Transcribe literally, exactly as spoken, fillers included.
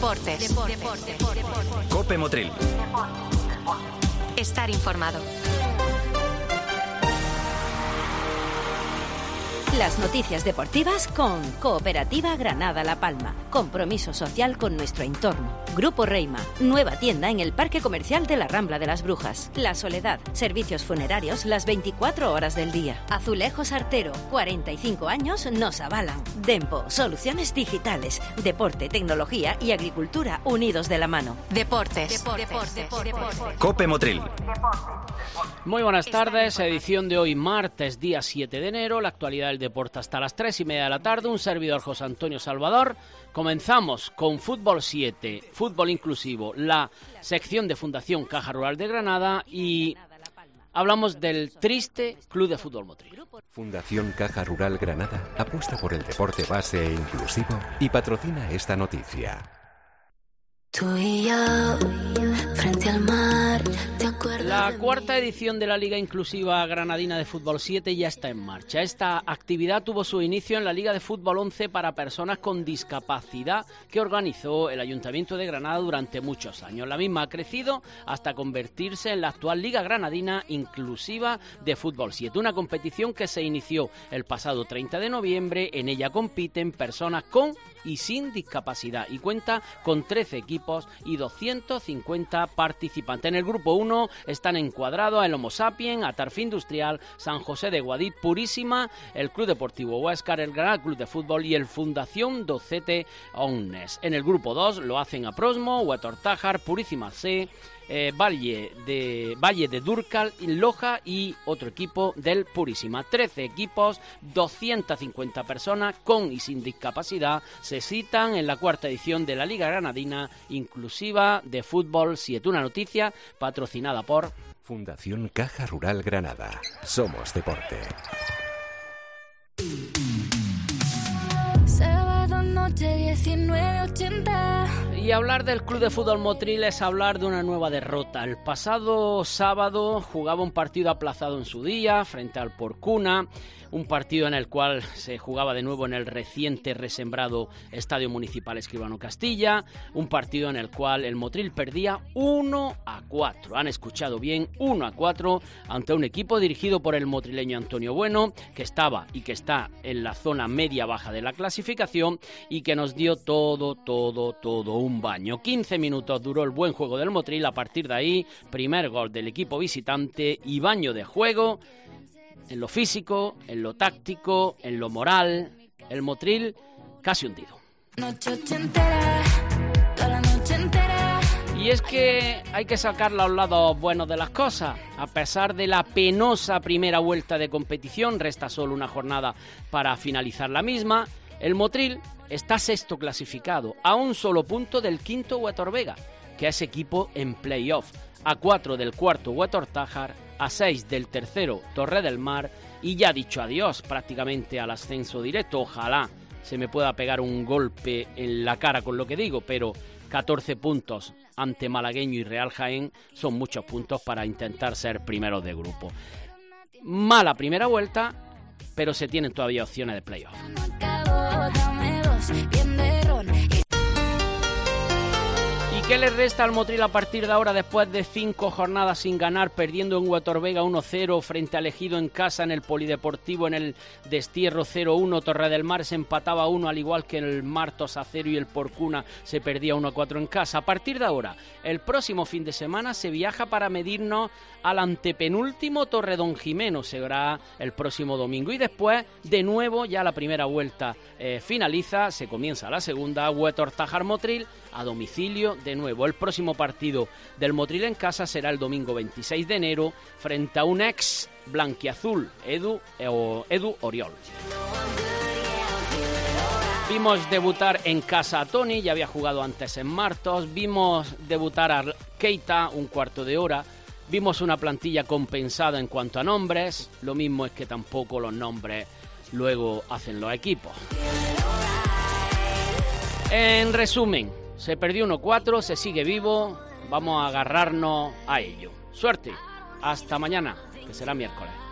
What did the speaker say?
Deportes. Deportes. Deportes. Deportes. Cope Motril. Estar informado. Las noticias deportivas con Cooperativa Granada La Palma. Compromiso social con nuestro entorno. Grupo Reima. Nueva tienda en el Parque Comercial de la Rambla de las Brujas. La Soledad. Servicios funerarios las veinticuatro horas del día. Azulejos Artero. cuarenta y cinco años nos avalan. Dempo. Soluciones digitales. Deporte, tecnología y agricultura unidos de la mano. Deportes. Deportes. Deportes. Deportes. Cope Motril. Muy buenas tardes, edición de hoy martes, día siete de enero, la actualidad del deporte hasta las tres y media de la tarde, un servidor José Antonio Salvador. Comenzamos con Fútbol siete, Fútbol Inclusivo, la sección de Fundación Caja Rural de Granada y hablamos del triste Club de Fútbol Motril. Fundación Caja Rural Granada apuesta por el deporte base e inclusivo y patrocina esta noticia. Tú y yo, frente al mar, ¿te acuerdas? La cuarta edición de la Liga Inclusiva Granadina de Fútbol siete ya está en marcha. Esta actividad tuvo su inicio en la Liga de Fútbol once para personas con discapacidad que organizó el Ayuntamiento de Granada durante muchos años. La misma ha crecido hasta convertirse en la actual Liga Granadina Inclusiva de Fútbol siete, una competición que se inició el pasado treinta de noviembre. En ella compiten personas con y sin discapacidad y cuenta con trece equipos y doscientos cincuenta participantes. En el grupo uno están encuadrados el Homo Sapiens, Atarfe Industrial, San José de Guadix, Purísima, el Club Deportivo Huéscar, el Granada Club de Fútbol y el Fundación Docete Omnes. En el grupo dos lo hacen Aprosmo, Huetortájar, Purísima C, Eh, Valle de Valle de Durcal, Loja y otro equipo del Purísima. trece equipos, doscientas cincuenta personas con y sin discapacidad se citan en la cuarta edición de la Liga Granadina Inclusiva de Fútbol siete. Una noticia patrocinada por Fundación Caja Rural Granada. Somos deporte. Sábado noche diecinueve ochenta. Y hablar del Club de Fútbol Motril es hablar de una nueva derrota. El pasado sábado jugaba un partido aplazado en su día frente al Porcuna, un partido en el cual se jugaba de nuevo en el reciente resembrado Estadio Municipal Escribano Castilla, un partido en el cual el Motril perdía uno a cuatro. Han escuchado bien, uno a cuatro ante un equipo dirigido por el motrileño Antonio Bueno, que estaba y que está en la zona media-baja de la clasificación y que nos dio todo, todo, todo un baño. quince minutos duró el buen juego del Motril. A partir de ahí, primer gol del equipo visitante y baño de juego en lo físico, en lo táctico, en lo moral. El Motril casi hundido. Noche ochentera, toda la noche entera. Y es que hay que sacar los lados buenos de las cosas. A pesar de la penosa primera vuelta de competición, resta solo una jornada para finalizar la misma. El Motril está sexto clasificado, a un solo punto del quinto Huetor Vega, que es equipo en playoff, a cuatro del cuarto Huetortájar, a seis del tercero Torre del Mar y ya dicho adiós prácticamente al ascenso directo. Ojalá se me pueda pegar un golpe en la cara con lo que digo, pero catorce puntos ante Malagueño y Real Jaén son muchos puntos para intentar ser primeros de grupo. Mala primera vuelta, pero se tienen todavía opciones de playoff. ¿Y qué le resta al Motril a partir de ahora después de cinco jornadas sin ganar, perdiendo en Huetor Vega uno cero frente al Ejido en casa, en el Polideportivo en el Destierro cero uno, Torre del Mar se empataba uno al igual que el Martos a cero y el Porcuna se perdía uno a cuatro en casa? A partir de ahora, el próximo fin de semana se viaja para medirnos al antepenúltimo Torredón Jimeno, será el próximo domingo y después de nuevo ya la primera vuelta eh, finaliza, se comienza la segunda, Huetortájar Motril a domicilio de nuevo. El próximo partido del Motril en casa será el domingo veintiséis de enero frente a un ex blanquiazul, Edu, eh, Edu Oriol. Vimos debutar en casa a Tony, ya había jugado antes en Martos, vimos debutar a Keita un cuarto de hora, vimos una plantilla compensada en cuanto a nombres, lo mismo es que tampoco los nombres luego hacen los equipos. En resumen, se perdió uno cuatro, se sigue vivo, vamos a agarrarnos a ello. Suerte, hasta mañana, que será miércoles.